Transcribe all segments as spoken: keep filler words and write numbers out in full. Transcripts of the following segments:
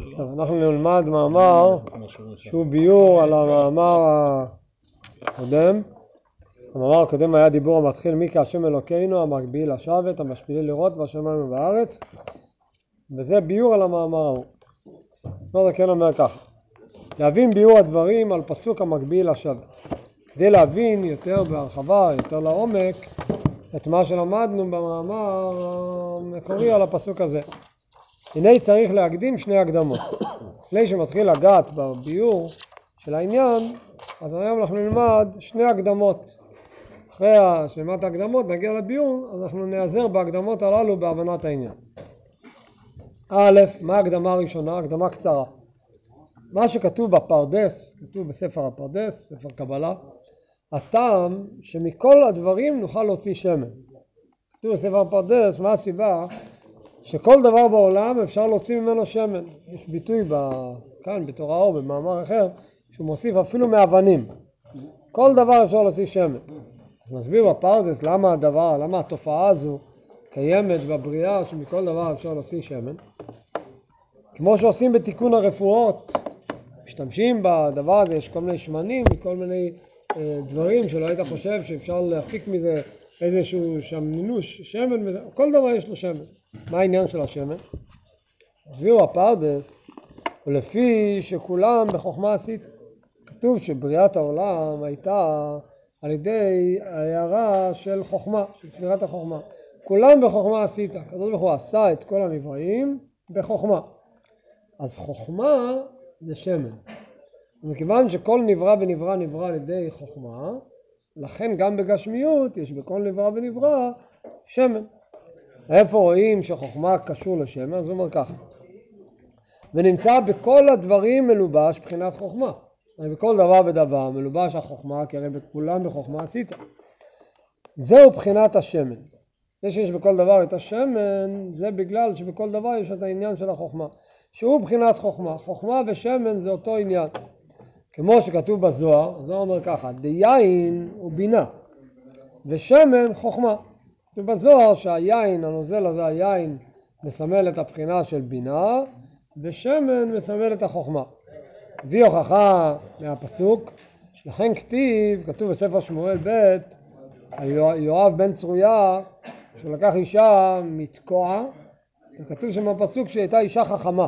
טוב, אנחנו נלמד מאמר שהוא ביור על המאמר הקודם. המאמר הקודם היה דיבור המתחיל מי כהשם אלוקינו, המקביל לשבת, המשפיל לראות והשמיים ובארץ, וזה ביור על המאמר ההוא. מה זה כן אומר ככה? להבין ביור הדברים על פסוק המקביל לשבת. כדי להבין יותר בהרחבה, יותר לעומק, את מה שלמדנו במאמר המקורי על הפסוק הזה. הנה צריך להקדים שני הקדמות. לפני שמתחיל לגעת בביור של העניין, אז היום אנחנו נלמד שני הקדמות. אחרי השלמת ההקדמות נגיע לביור, אז אנחנו נעזר בהקדמות הללו בהבנת העניין. א', מה ההקדמה הראשונה? הקדמה קצרה. מה שכתוב בפרדס, כתוב בספר הפרדס, ספר קבלה, הטעם שמכל הדברים נוכל להוציא שמן. כתוב בספר הפרדס, מה הסיבה? שכל דבר בעולם אפשר להוציא ממנו שמן. יש ביטוי כאן בתורה או במאמר אחר שהוא מוסיף אפילו מאבנים. כל דבר אפשר להוציא שמן. אז מסביר בפרדס למה הדבר, למה התופעה הזו קיימת בבריאה שמכל דבר אפשר להוציא שמן. כמו שעושים בתיקון הרפואות, משתמשים בדבר הזה, יש כל מיני שמנים וכל מיני אה, דברים שלא היית חושב שאפשר להפיק מזה איזשהו שמנינוש, שמן, כל דבר יש לו שמן. מה העניין של השמן? הסבירו הפרדס, ולפי שכולם בחוכמה עשית. כתוב שבריאת העולם הייתה על ידי הערה של חוכמה, של ספירת החוכמה. כולם בחוכמה עשית. הקדוש ברוך הוא עשה את כל הנבראים בחוכמה. אז חוכמה זה שמן. ומכיוון שכל נברא ונברא נברא על ידי חוכמה, לכן גם בגשמיות יש בכל נברא ונברא שמן. איפה רואים שחוכמה קשור לשמן? אז הוא אומר ככה. ונמצא בכל הדברים מלובש בחינת חוכמה. בכל דבר ודבר מלובש החוכמה, כי הרי בכולם בחוכמה עשית. זהו בחינת השמן. זה שיש בכל דבר את השמן, זה בגלל שבכל דבר יש את העניין של החוכמה. שהוא בחינת חוכמה. חוכמה ושמן זה אותו עניין. כמו שכתוב בזוהר, הזוהר אומר ככה, דיין הוא בינה, ושמן חוכמה. כתוב בזוהר שהיין, הנוזל הזה, היין, מסמל את הבחינה של בינה, ושמן מסמל את החוכמה. הביא הוכחה מהפסוק, לכן כתיב, כתוב בספר שמואל ב' על יואב בן צרויה, שהוא לקח אישה מתקוע, וכתוב שם בפסוק שהיא הייתה אישה חכמה.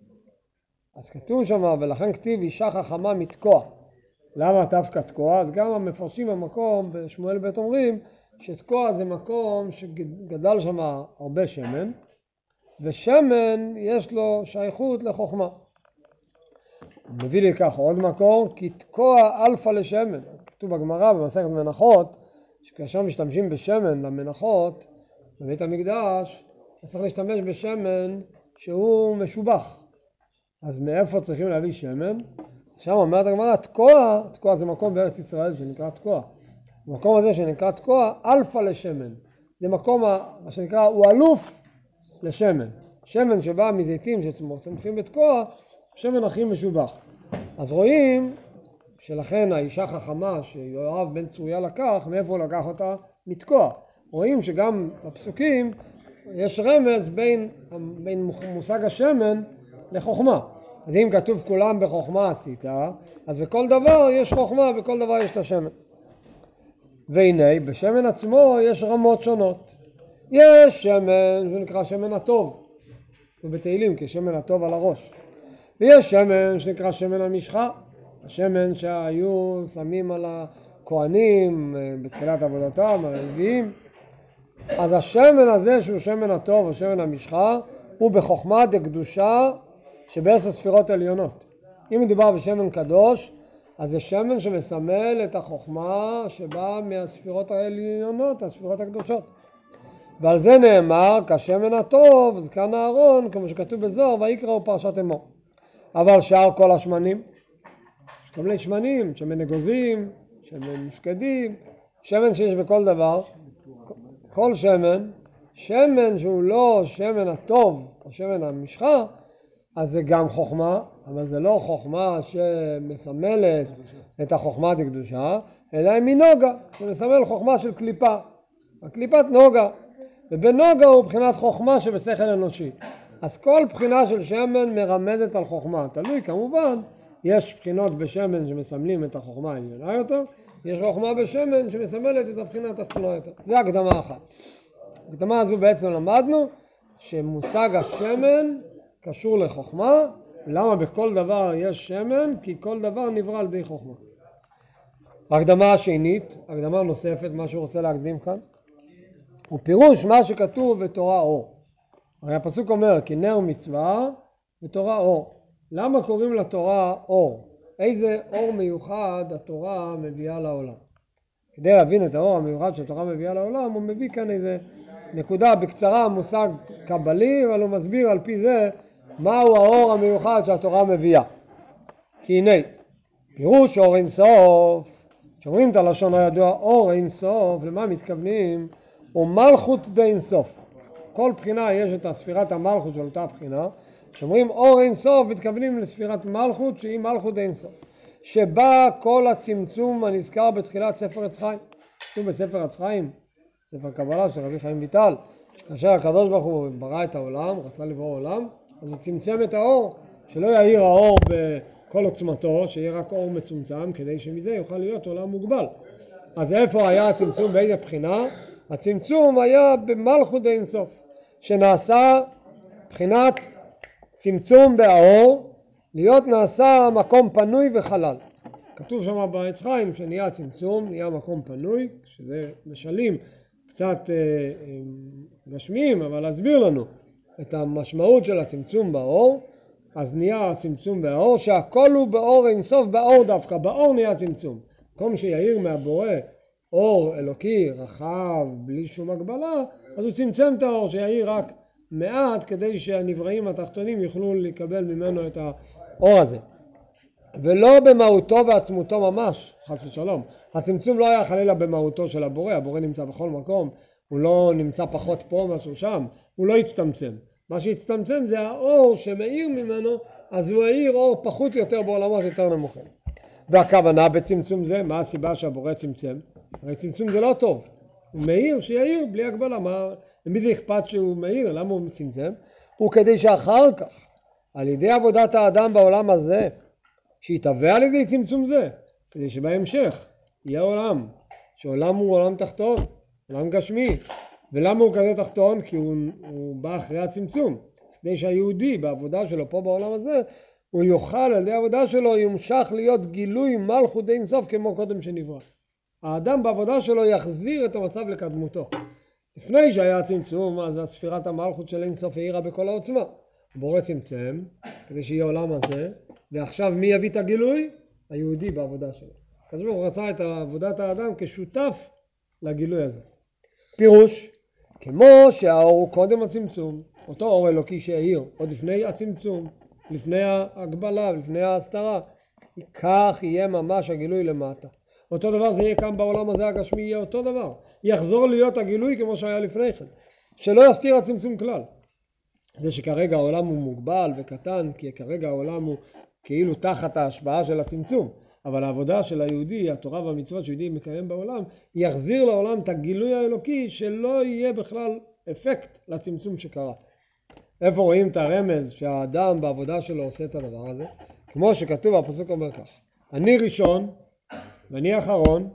אז כתוב שם, ולכן כתיב אישה חכמה מתקוע. למה דווקא תקוע? אז גם המפרשים במקום בשמואל ב' אומרים שתקוע זה מקום שגדל שם הרבה שמן, ושמן יש לו שייכות לחוכמה. מביא לי כך עוד מקור, כי תקוע אלפא לשמן. כתוב בגמרא במסכת מנחות, שכאשר משתמשים בשמן למנחות, בבית המקדש, צריך להשתמש בשמן שהוא משובח. אז מאיפה צריכים להביא שמן? שם אומרת הגמרא, תקוע, תקוע זה מקום בארץ ישראל שנקרא תקוע. המקום הזה שנקרא תקוע, אלפא לשמן. זה מקום, מה שנקרא, הוא אלוף לשמן. שמן שבא מזיתים שצומחים בתקוע, שמן הכי משובח. אז רואים שלכן האישה חכמה שיואב בן צרויה לקח, מאיפה הוא לקח אותה? מתקוע. רואים שגם בפסוקים יש רמז בין, בין מושג השמן לחוכמה. אז אם כתוב כולם בחוכמה עשית, אז בכל דבר יש חוכמה, בכל דבר יש את השמן. והנה, בשמן עצמו יש רמות שונות. יש שמן, זה נקרא שמן הטוב. זה בתהילים, כשמן הטוב על הראש. ויש שמן שנקרא שמן המשחה. השמן שהיו שמים על הכהנים בתחילת עבודתם, על הלוויים. אז השמן הזה שהוא שמן הטוב או שמן המשחה, הוא בחוכמה דקדושה שבעשר ספירות עליונות. אם מדובר בשמן קדוש, אז זה שמן שמסמל את החוכמה שבאה מהספירות העליונות, הספירות הקדושות. ועל זה נאמר, כשמן הטוב, זקן הארון, כמו שכתוב בזוהר, ויקרא פרשת אמור. אבל שאר כל השמנים, יש כל מיני שמנים, שמן אגוזים, שמן מפקדים, שמן שיש בכל דבר, כל שמן, שמן שהוא לא שמן הטוב או שמן המשחה, אז זה גם חוכמה, אבל זה לא חוכמה שמסמלת את החוכמה הקדושה, אלא היא מנוגה, שמסמל חוכמה של קליפה, הקליפת נוגה, ובנוגה הוא בחינת חוכמה שבשכל אנושי. אז כל בחינה של שמן מרמזת על חוכמה. תלוי כמובן, יש בחינות בשמן שמסמלים את החוכמה העליונה יותר, יש חוכמה בשמן שמסמלת את הבחינה התחתונה יותר. זה הקדמה אחת. הקדמה הזו בעצם למדנו שמושג השמן קשור לחוכמה. למה בכל דבר יש שמן? כי כל דבר נברא על ידי חוכמה. הקדמה השנית, הקדמה נוספת, מה שהוא רוצה להקדים כאן, הוא פירוש מה שכתוב בתורה אור. הרי הפסוק אומר, כי נר מצווה ותורה אור. למה קוראים לתורה אור? איזה אור מיוחד התורה מביאה לעולם? כדי להבין את האור המיוחד שהתורה מביאה לעולם, הוא מביא כאן איזה נקודה בקצרה, מושג קבלי, אבל הוא מסביר על פי זה מהו האור המיוחד שהתורה מביאה. כי הנה, פירוש אור אין סוף, שאומרים את הלשון הידוע אור אין סוף, למה מתכוונים? הוא מלכות די אין סוף. כל בחינה יש את ספירת המלכות של אותה בחינה, שאומרים אור אין סוף, מתכוונים לספירת מלכות שהיא מלכות אין סוף, שבה כל הצמצום הנזכר בתחילת ספר עץ חיים. כתוב בספר עץ חיים, ספר קבלה של רבי חיים ויטל, כאשר הקדוש ברוך הוא ברא את העולם, רצה לברוא עולם, אז הוא צמצם את האור, שלא יאיר האור בכל עוצמתו, שיהיה רק אור מצומצם, כדי שמזה יוכל להיות עולם מוגבל. אז איפה היה הצמצום? באיזה בחינה? הצמצום היה במלכות אין סוף, שנעשה בחינת צמצום באור, להיות נעשה מקום פנוי וחלל. כתוב שם בעץ חיים שנהיה צמצום, נהיה מקום פנוי, שזה משלים קצת אה, אה, גשמיים, אבל להסביר לנו את המשמעות של הצמצום באור. אז נהיה הצמצום באור, שהכל הוא באור אינסוף, באור דווקא, באור נהיה צמצום. מקום שיעיר מהבורא אור אלוקי רחב בלי שום הגבלה, אז הוא צמצם את האור שיעיר רק מעט, כדי שהנבראים התחתונים יוכלו לקבל ממנו את האור הזה. ולא במהותו ועצמותו ממש, חס ושלום. הצמצום לא היה חלילה במהותו של הבורא, הבורא נמצא בכל מקום, הוא לא נמצא פחות פה משהו שם, הוא לא הצטמצם. מה שהצטמצם זה האור שמאיר ממנו, אז הוא האיר אור פחות יותר בעולמות יותר נמוכים. והכוונה בצמצום זה, מה הסיבה שהבורא צמצם? הרי צמצום זה לא טוב, הוא מאיר שיעיר בלי הגבלה. מה, למי זה אכפת שהוא מאיר? למה הוא צמצם? הוא כדי שאחר כך, על ידי עבודת האדם בעולם הזה, שיתהווה על ידי צמצום זה, כדי שבהמשך יהיה עולם, שעולם הוא עולם תחתון, עולם גשמי. ולמה הוא כזה תחתון? כי הוא, הוא בא אחרי הצמצום, כדי שהיהודי בעבודה שלו פה בעולם הזה, הוא יוכל על ידי העבודה שלו, ימשך להיות גילוי מלכות אין סוף כמו קודם שנברא. האדם בעבודה שלו יחזיר את המצב לקדמותו. לפני שהיה הצמצום, אז הספירת המלכות של אין סוף העירה בכל העוצמה. הבורא צמצם, כדי שיהיה עולם הזה, ועכשיו מי יביא את הגילוי? היהודי בעבודה שלו. אז הוא רצה את עבודת האדם כשותף לגילוי הזה. פירוש, כמו שהאור הוא קודם הצמצום, אותו אור אלוקי שהעיר, עוד לפני הצמצום, לפני ההגבלה, לפני ההסתרה, כך יהיה ממש הגילוי למטה. אותו דבר זה יהיה כאן בעולם הזה הגשמי, יהיה אותו דבר. יחזור להיות הגילוי כמו שהיה לפני כן. שלא יסתיר הצמצום כלל. זה שכרגע העולם הוא מוגבל וקטן, כי כרגע העולם הוא כאילו תחת ההשפעה של הצמצום. אבל העבודה של היהודי, התורה והמצוות שיהודי מקיים בעולם, יחזיר לעולם את הגילוי האלוקי שלא יהיה בכלל אפקט לצמצום שקרה. איפה רואים את הרמז שהאדם בעבודה שלו עושה את הדבר הזה? כמו שכתוב, הפסוק אומר כך, אני ראשון ואני אחרון,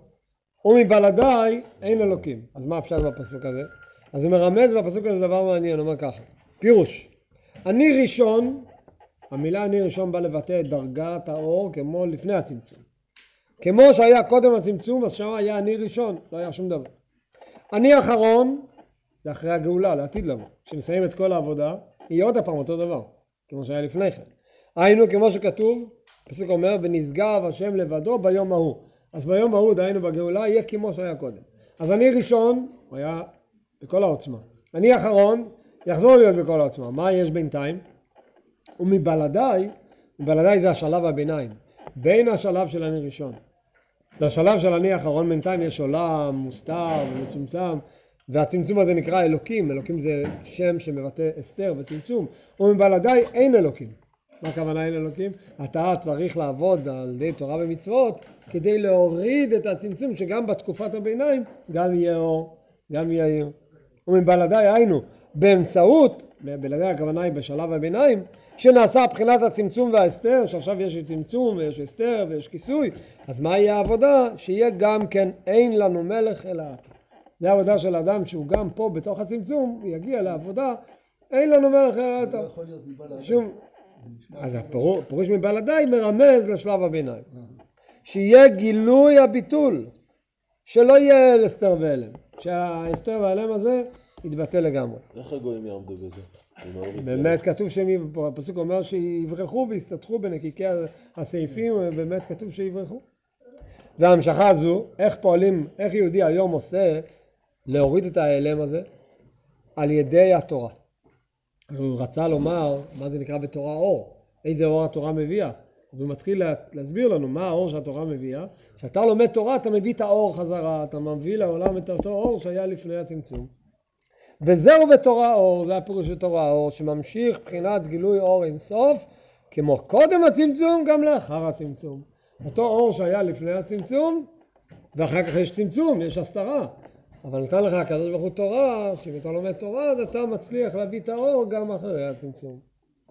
ומבלעדיי אין אלוקים. אז מה אפשר בפסוק הזה? אז הוא מרמז בפסוק הזה דבר מעניין, אומר ככה, פירוש, אני ראשון, המילה אני ראשון בא לבטא את דרגת האור כמו לפני הצמצום. כמו שהיה קודם הצמצום, אז שם היה אני ראשון, לא היה שום דבר. אני אחרון, זה אחרי הגאולה, לעתיד לבוא. כשנסיים את כל העבודה, יהיה עוד הפעם אותו דבר, כמו שהיה לפני כן. היינו, כמו שכתוב, הפסוק אומר, ונשגב השם לבדו ביום ההוא. אז ביום ההוא, דהיינו בגאולה, יהיה כמו שהיה קודם. אז אני ראשון, הוא היה בכל העוצמה. אני אחרון, יחזור להיות בכל העוצמה. מה יש בינתיים? ומבלעדיי, מבלעדיי זה השלב הביניים. בין השלב של אני ראשון לשלב של אני אחרון, בינתיים יש עולם מוסתר ומצומצם, והצמצום הזה נקרא אלוקים. אלוקים זה שם שמבטא הסתר וצמצום. ומבלעדיי אין אלוקים. מה הכוונה אין אלוקים? אתה צריך לעבוד על ידי תורה ומצוות כדי להוריד את הצמצום, שגם בתקופת הביניים גם יהיה אור, גם יהיה עיר. ומבלעדיי היינו באמצעות בלעדיה הכוונה היא בשלב הביניים, שנעשה בחינת הצמצום וההסתר, שעכשיו יש צמצום ויש הסתר ויש כיסוי, אז מה יהיה העבודה? שיהיה גם כן אין לנו מלך אלא אתה. זה העבודה של האדם שהוא גם פה בתוך הצמצום, יגיע לעבודה, אין לנו מלך אלא אתה. שום... אז הפירוש מבלעדי מרמז לשלב הביניים. שיהיה גילוי הביטול, שלא יהיה הסתר והלם, שההסתר וההלם הזה יתבטל לגמרי. איך הגויים יעמדו בזה? באמת כתוב שהם, הפסוק אומר שיברחו ויסתתחו בנקיקי הסעיפים, באמת כתוב שיברחו. וההמשכה הזו, איך פועלים, איך יהודי היום עושה להוריד את ההלם הזה? על ידי התורה. הוא רצה לומר, מה זה נקרא בתורה אור? איזה אור התורה מביאה? אז הוא מתחיל להסביר לנו מה האור שהתורה מביאה. כשאתה לומד תורה אתה מביא את האור חזרה, אתה מביא לעולם את אותו אור שהיה לפני הצמצום. וזהו בתורה אור, זה הפירוש בתורה אור, שממשיך בחינת גילוי אור אינסוף, כמו קודם הצמצום גם לאחר הצמצום. אותו אור שהיה לפני הצמצום, ואחר כך יש צמצום, יש הסתרה. אבל נתן לך הקדוש ברוך הוא תורה, שאם אתה לומד תורה, אז אתה מצליח להביא את האור גם אחרי הצמצום.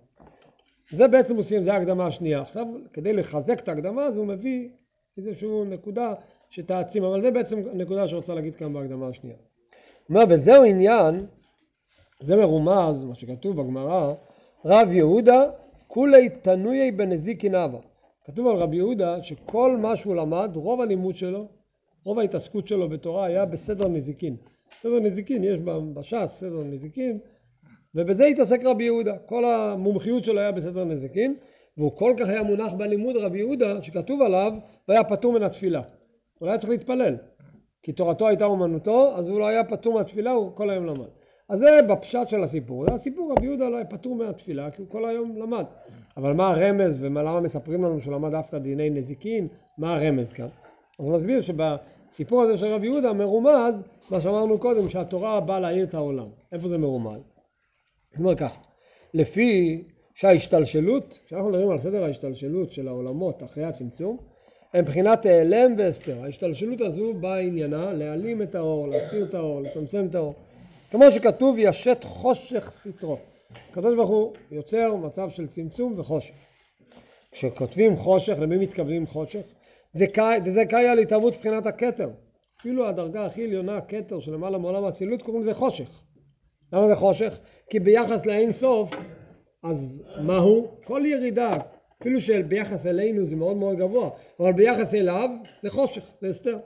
זה בעצם עושים, זה ההקדמה השנייה. עכשיו, כדי לחזק את ההקדמה, אז הוא מביא איזושהי נקודה שתעצים, אבל זה בעצם נקודה שרוצה להגיד כאן בהקדמה השנייה. אומר, וזהו עניין, זה מרומז, מה שכתוב בגמרא, רב יהודה, כולי תנויי בנזיקין אבא. כתוב על רב יהודה שכל מה שהוא למד, רוב הלימוד שלו, רוב ההתעסקות שלו בתורה היה בסדר נזיקין. סדר נזיקין, יש בש"ס סדר נזיקין, ובזה התעסק רבי יהודה. כל המומחיות שלו היה בסדר נזיקין, והוא כל כך היה מונח בלימוד רבי יהודה, שכתוב עליו, והיה פטור מן התפילה. הוא היה צריך להתפלל. כי תורתו הייתה אומנותו, אז הוא לא היה פטור מהתפילה, הוא כל היום למד. אז זה בפשט של הסיפור. זה הסיפור, רבי יהודה לא היה פטור מהתפילה, כי הוא כל היום למד. אבל מה הרמז, ולמה מספרים לנו שהוא למד דווקא דיני נזיקין, מה הרמז כאן? אז הוא מסביר שבסיפור הזה של רבי יהודה מרומז, מה שאמרנו קודם, שהתורה באה להאיר את העולם. איפה זה מרומז? זאת אומרת כך, לפי שההשתלשלות, כשאנחנו מדברים על סדר ההשתלשלות של העולמות אחרי הצמצום, הם בחינת העלם והסתר. ההשתלשלות הזו באה עניינה להעלים את האור, להסתיר את האור, לצמצם את האור. כמו שכתוב, ישת חושך סתרו. הקדוש ברוך הוא יוצר מצב של צמצום וחושך. כשכותבים חושך, למי מתכוונים חושך? זה קאי, זה קאי על התאבות בחינת הכתר. אפילו הדרגה הכי עליונה, הכתר שלמעלה מעולם האצילות, קוראים לזה חושך. למה זה חושך? כי ביחס לאין סוף, אז מהו? כל ירידה, אפילו שביחס אלינו זה מאוד מאוד גבוה, אבל ביחס אליו זה חושך, זה הסתר.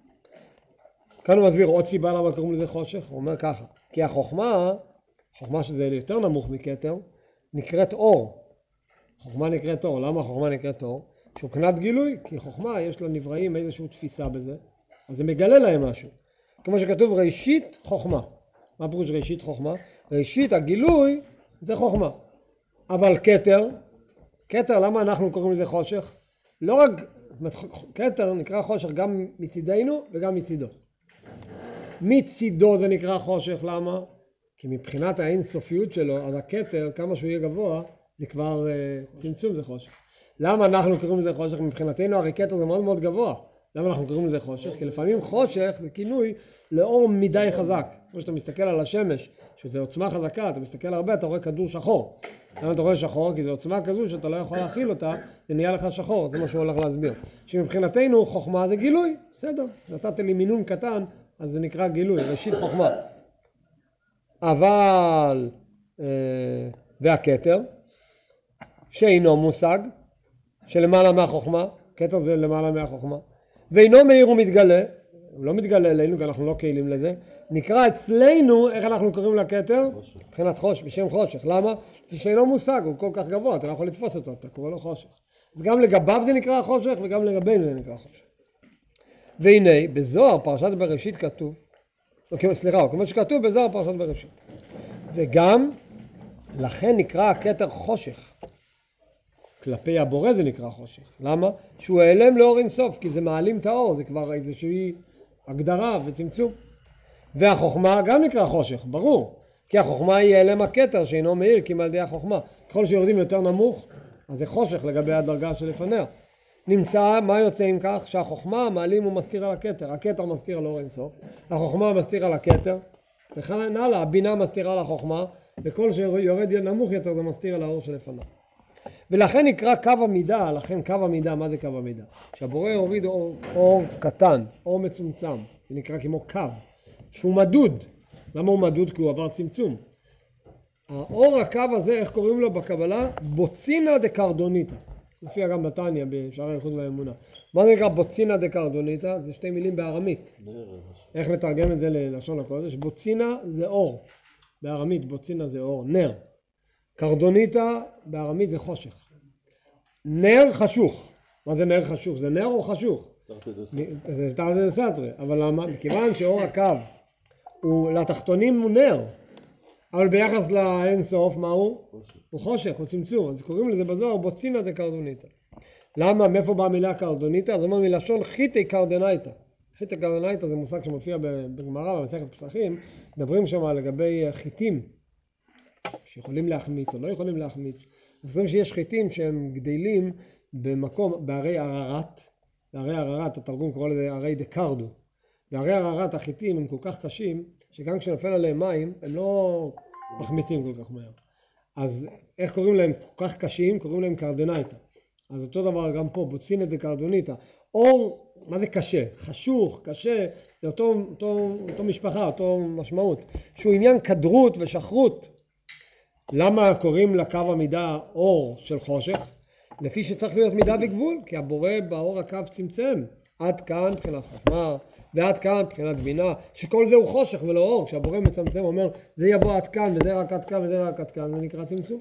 כאן הוא מסביר עוד סיבה למה קוראים לזה חושך, הוא אומר ככה, כי החוכמה, חוכמה שזה יותר נמוך מכתר, נקראת אור. חוכמה נקראת אור, למה חוכמה נקראת אור? שהוא קנת גילוי, כי חוכמה יש לה נבראים איזושהי תפיסה בזה, אז זה מגלה להם משהו. כמו שכתוב ראשית חוכמה. מה פירוש ראשית חוכמה? ראשית הגילוי זה חוכמה. אבל כתר, כתר למה אנחנו קוראים לזה חושך? לא רק, כתר נקרא חושך גם מצידנו וגם מצידו. מצידו זה נקרא חושך, למה? כי מבחינת האינסופיות שלו, אז הכתר, כמה שהוא יהיה גבוה, זה כבר uh, צמצום זה חושך. למה אנחנו קוראים לזה חושך? מבחינתנו הרי כתר זה מאוד מאוד גבוה. למה אנחנו קוראים לזה חושך? כי לפעמים חושך זה כינוי לאור מדי חזק. כמו שאתה מסתכל על השמש, שזה עוצמה חזקה, אתה מסתכל הרבה, אתה רואה כדור שחור. למה אתה רואה שחור? כי זו עוצמה כזו שאתה לא יכול להכיל אותה, זה נהיה לך שחור, זה מה שהוא הולך להסביר. שמבחינתנו חוכמה זה גילוי, בסדר. נתת לי מינון קטן, אז זה נקרא גילוי, ראשית חוכמה. אבל, אה, והכתר, שאינו מושג, שלמעלה מהחוכמה, כתר זה למעלה מהחוכמה, ואינו מאיר ומתגלה, הוא לא מתגלה אלינו, כי אנחנו לא קהילים לזה, נקרא אצלנו, איך אנחנו קוראים לכתר? מבחינת חושך, בשם חושך. למה? כי שאינו מושג, הוא כל כך גבוה, אתה לא יכול לתפוס אותו, אתה קורא לו חושך. אז גם לגביו זה נקרא חושך, וגם לגבינו זה נקרא חושך. והנה, בזוהר פרשת בראשית כתוב, סליחה, כמו שכתוב בזוהר פרשת בראשית, וגם, לכן נקרא הכתר חושך. כלפי הבורא זה נקרא חושך. למה? שהוא העלם לאור אינסוף, כי זה מעלים את האור, זה כבר איזושהי הגדרה וצמצום. והחוכמה גם נקרא חושך, ברור. כי החוכמה היא העלם הכתר שאינו מאיר, כי על ידי החוכמה. ככל שיורדים יותר נמוך, אז זה חושך לגבי הדרגה שלפניה. נמצא, מה יוצא עם כך? שהחוכמה מעלים ומסתיר על הכתר. הכתר מסתיר על אור אינסוף, החוכמה מסתיר על הכתר, וכן הלאה, הבינה מסתירה על החוכמה, וכל שיורד נמוך יותר זה מסתיר על האור שלפניו. ולכן נקרא קו המידה, לכן קו המידה, מה זה קו המידה? כשהבורא הוריד אור, אור קטן, אור מצומצם, זה נקרא כמו קו, שהוא מדוד. למה הוא מדוד? כי הוא עבר צמצום. האור הקו הזה, איך קוראים לו בקבלה? בוצינה דקרדוניתא. לפי גם נתניה בשערי הייחוד והאמונה. מה זה נקרא בוצינה דקרדוניתא? זה שתי מילים בארמית. איך נתרגם את זה ללשון הקודש? בוצינה זה אור. בארמית בוצינה זה אור, נר. קרדוניתא בארמית זה חושך. נר חשוך. מה זה נר חשוך? זה נר או חשוך? זה תרתי דסתרי. אבל מכיוון שאור הקו הוא לתחתונים הוא נר, אבל ביחס לאין סוף מה הוא? הוא חושך, הוא צמצום. אז קוראים לזה בזוהר בוצינה דקרדוניתא. למה? מאיפה באה המילה קרדוניתא? זה אומר מלשון חיטי קרדנייתא. חיטי קרדנייתא זה מושג שמופיע בגמרא במסכת פסחים. מדברים שם לגבי חיטים שיכולים להחמיץ או לא יכולים להחמיץ. חושבים שיש חיטים שהם גדלים במקום, בערי ערערת. בערי ערערת, התרגום קורא לזה ערי דקרדו. בערי ערערת החיטים הם כל כך קשים שגם כשנופל עליהם מים הם לא מחמיצים כל כך מהר. אז איך קוראים להם כל כך קשים? קוראים להם קרדנייתא. אז אותו דבר גם פה, בוצינה דקרדוניתא. אור, מה זה קשה? חשוך, קשה, זה אותו, אותו, אותו משפחה, אותו משמעות. שהוא עניין קדרות ושחרות. למה קוראים לקו המידה אור של חושך? לפי שצריך להיות מידה בגבול, כי הבורא באור הקו צמצם. עד כאן מבחינת חוכמה, ועד כאן מבחינת בינה, שכל זה הוא חושך ולא אור. כשהבורא מצמצם אומר, זה יבוא עד כאן, וזה רק עד כאן, וזה רק עד כאן, זה נקרא צמצום.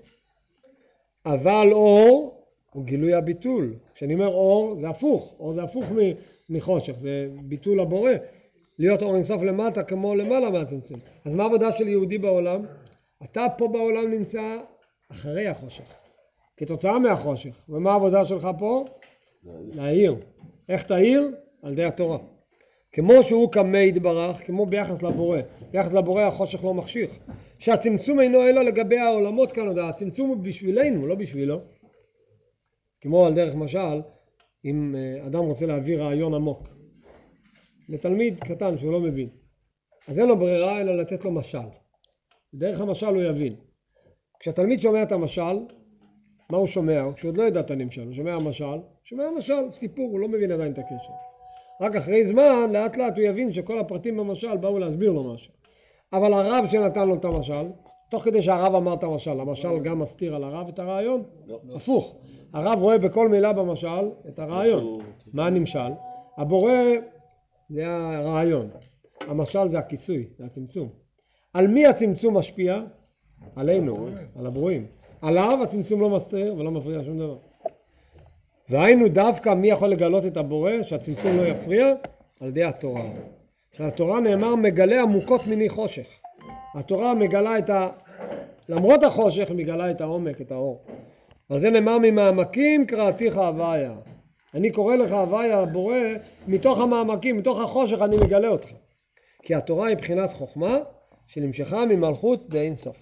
אבל אור הוא גילוי הביטול. כשאני אומר אור, זה הפוך. אור זה הפוך מחושך, זה ביטול הבורא. להיות אור אינסוף למטה כמו למעלה מהצמצום. אז מה העבודה של יהודי בעולם? אתה פה בעולם נמצא אחרי החושך, כתוצאה מהחושך. ומה העבודה שלך פה? להאיר. איך תאיר? על ידי התורה. כמו שהוא קמא יתברך, כמו ביחס לבורא. ביחס לבורא החושך לא מחשיך. שהצמצום אינו אלא לגבי העולמות כאן, הצמצום הוא בשבילנו, לא בשבילו. כמו על דרך משל, אם אדם רוצה להעביר רעיון עמוק לתלמיד קטן שהוא לא מבין, אז אין לו ברירה אלא לתת לו משל. דרך המשל הוא יבין. כשהתלמיד שומע את המשל, מה הוא שומע? כשהוא עוד לא יודע את הנמשל, הוא שומע המשל, שומע המשל, סיפור, הוא לא מבין עדיין את הקשר. רק אחרי זמן, לאט לאט הוא יבין שכל הפרטים במשל באו להסביר לו משהו. אבל הרב שנתן לו את המשל, תוך כדי שהרב אמר את המשל, המשל גם מסתיר על הרב את הרעיון? לא. הפוך. הרב רואה בכל מילה במשל את הרעיון. מה הנמשל? הבורא זה הרעיון. המשל זה הכיסוי, זה הצמצום. על מי הצמצום משפיע? עלינו, על הברואים. עליו הצמצום לא מסתיר ולא מפריע שום דבר. והיינו דווקא מי יכול לגלות את הבורא שהצמצום לא יפריע? על ידי התורה. שהתורה נאמר מגלה עמוקות מיני חושך. התורה מגלה את ה... למרות החושך היא מגלה את העומק, את האור. אז זה נאמר ממעמקים קראתיך הוויה. אני קורא לך הוויה הבורא מתוך המעמקים, מתוך החושך אני מגלה אותך. כי התורה היא בחינת חוכמה שנמשכה ממלכות באין סוף.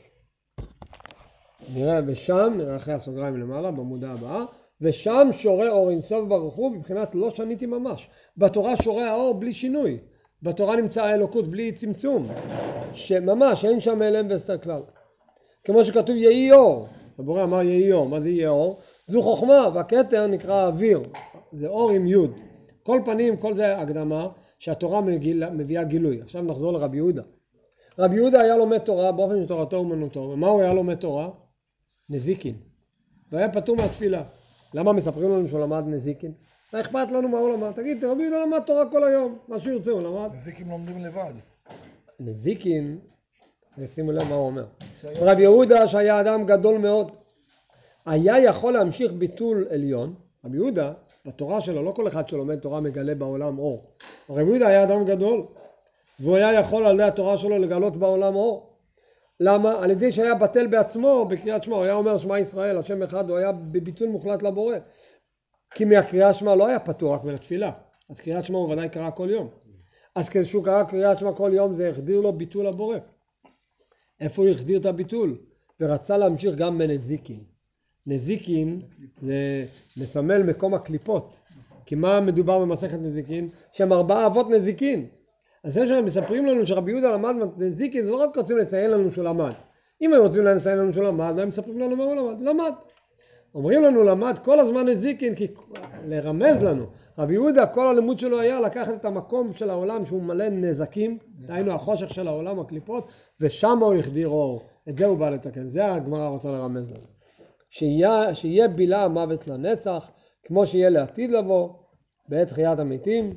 נראה ושם, נראה אחרי הסוגריים למעלה בעמודה הבאה, ושם שורה אור אינסוף ברוך הוא בבחינת לא שניתי ממש. בתורה שורה האור בלי שינוי. בתורה נמצא האלוקות בלי צמצום. שממש אין שם אלם והסתר כלל. כמו שכתוב יהי אור. הבורא אמר יהי אור. מה זה יהי אור? זו חוכמה והכתר נקרא אוויר. זה אור עם יוד. כל פנים, כל זה הקדמה שהתורה מגיל, מביאה גילוי. עכשיו נחזור לרבי יהודה. רבי יהודה היה לומד תורה באופן שתורתו אומנותו. ומה הוא היה לומד תורה? נזיקין. והיה פטור מהתפילה. למה מספרים לנו שהוא למד נזיקין? מה אכפת לנו מה הוא למד? תגיד, רבי יהודה למד תורה כל היום. מה שהוא ירצה הוא למד. נזיקין לומדים לבד. נזיקין, שימו לב מה הוא אומר. רבי יהודה שהיה אדם גדול מאוד, היה יכול להמשיך ביטול עליון. רבי יהודה, בתורה שלו, לא כל אחד שלומד תורה מגלה בעולם אור. רבי יהודה היה אדם גדול, והוא היה יכול על ידי התורה שלו לגלות בעולם אור. למה? על ידי שהיה בטל בעצמו בקריאת שמע, הוא היה אומר שמע ישראל, השם אחד, הוא היה בביטול מוחלט לבורא. כי מהקריאת שמע לא היה פטור רק מלתפילה, אז קריאת שמע הוא ודאי קרא כל יום. אז כשהוא קרא קריאת שמע כל יום זה החדיר לו ביטול לבורא. איפה הוא החדיר את הביטול? ורצה להמשיך גם בנזיקין. נזיקין זה מסמל מקום הקליפות. כי מה מדובר במסכת נזיקין? שהם ארבעה אבות נזיקין. אז זה שהם מספרים לנו שרבי יהודה למד נזיקין, זה לא רק רוצים לציין לנו שהוא למד. אם הם רוצים לציין לנו שהוא למד, הם מספרים לנו מה הוא למד? למד. אומרים לנו למד כל הזמן נזיקין, כי לרמז לנו. רבי יהודה, כל הלימוד שלו היה לקחת את המקום של העולם שהוא מלא נזקים, היינו החושך של העולם, הקליפות, ושם הוא החדיר אור. את זה הוא בא לתקן, זה הגמרא רוצה לרמז לנו. שיהיה, שיהיה בילה המוות לנצח, כמו שיהיה לעתיד לבוא, בעת תחיית המתים,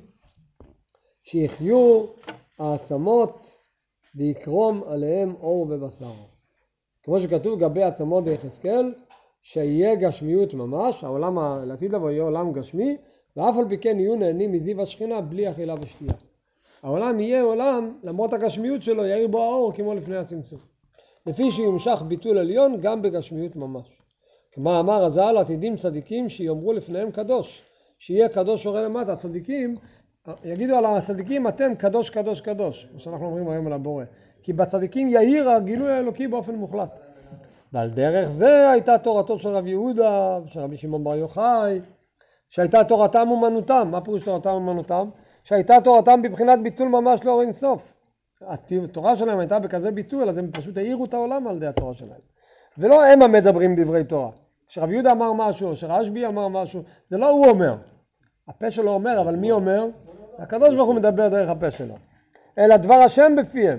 שיחיו העצמות ויקרום עליהם אור ובשר. כמו שכתוב גבי עצמות ביחזקאל, שיהיה גשמיות ממש, העולם לעתיד לבוא יהיה עולם גשמי, ואף על פי כן יהיו נהנים מזיו השכינה בלי אכילה ושתייה. העולם יהיה עולם, למרות הגשמיות שלו, יאיר בו האור כמו לפני הצמצום. לפי שיומשך ביטול עליון גם בגשמיות ממש. כמו אמר הז"ל, עתידים צדיקים שיאמרו לפניהם קדוש, שיהיה קדוש שורה למטה. הצדיקים יגידו על הצדיקים אתם קדוש קדוש קדוש, כמו שאנחנו אומרים היום על הבורא. כי בצדיקים יאיר הגילוי האלוקי באופן מוחלט. ועל דרך זה הייתה תורתו של רבי יהודה, של רבי שמעון בר יוחאי, שהייתה תורתם אומנותם. מה פירוש תורתם אומנותם? שהייתה תורתם בבחינת ביטול ממש לאור אין סוף. התורה שלהם הייתה בכזה ביטול, אז הם פשוט העירו את העולם על ידי התורה שלהם. ולא הם המדברים דברי תורה. כשרבי יהודה אמר משהו, כשרשב"י אמר משהו, זה לא הוא אומר. הפה שלו אומר, אבל מי אומר? הקדוש ברוך הוא מדבר דרך הפה שלו. אלא דבר השם בפיהם.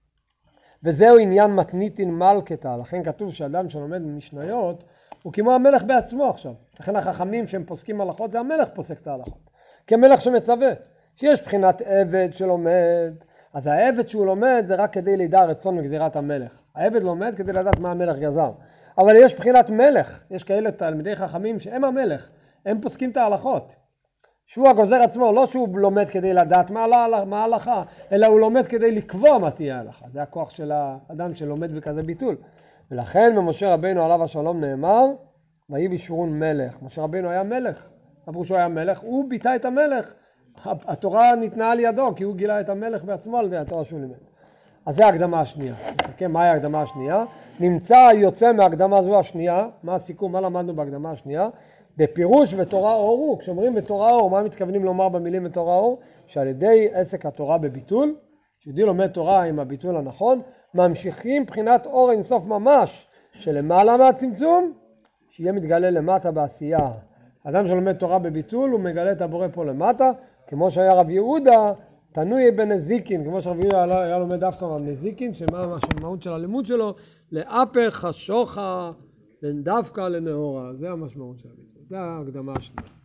וזהו עניין מתניתין מלכתא. לכן כתוב שאדם שלומד משניות, הוא כמו המלך בעצמו עכשיו. לכן החכמים שהם פוסקים הלכות, זה המלך פוסק את ההלכות. כמלך שמצווה. שיש בחינת עבד שלומד, אז העבד שהוא לומד זה רק כדי לידע רצון וגזירת המלך. העבד לומד כדי לדעת מה המלך גזר. אבל יש בחינת מלך, יש כאלה תלמידי חכמים שהם המלך, הם פוסקים את ההלכות. שהוא הגוזר עצמו, לא שהוא לומד כדי לדעת מה ההלכה, אלא הוא לומד כדי לקבוע מה תהיה ההלכה. זה הכוח של האדם שלומד בכזה ביטול. ולכן במשה רבינו עליו השלום נאמר, ויהי בישורון מלך. משה רבינו היה מלך, אמרו שהוא היה מלך, הוא ביטא את המלך. התורה ניתנה על ידו, כי הוא גילה את המלך בעצמו על ידי התורה שהוא לימד. אז זה ההקדמה השנייה. כן, מהי ההקדמה השנייה? נמצא יוצא מההקדמה זו השנייה, מה הסיכום, מה למדנו בהקדמה השנייה? בפירוש ותורה אור הוא, כשאומרים ותורה אור, מה מתכוונים לומר במילים ותורה אור? שעל ידי עסק התורה בביטול, שיהודי לומד תורה עם הביטול הנכון, ממשיכים בחינת אור אינסוף ממש, שלמעלה מהצמצום, שיהיה מתגלה למטה בעשייה. אדם שלומד תורה בביטול, הוא מגלה את הבורא פה למטה, כמו שהיה רבי יהודה, תנוי בנזיקין, כמו שרבי יהודה היה לומד דווקא על נזיקין, שמה המשמעות של הלימוד שלו? לאפר חשוכה בין דווקא לנאורה, זה המשמעות של הביטול, זה ההקדמה השנייה.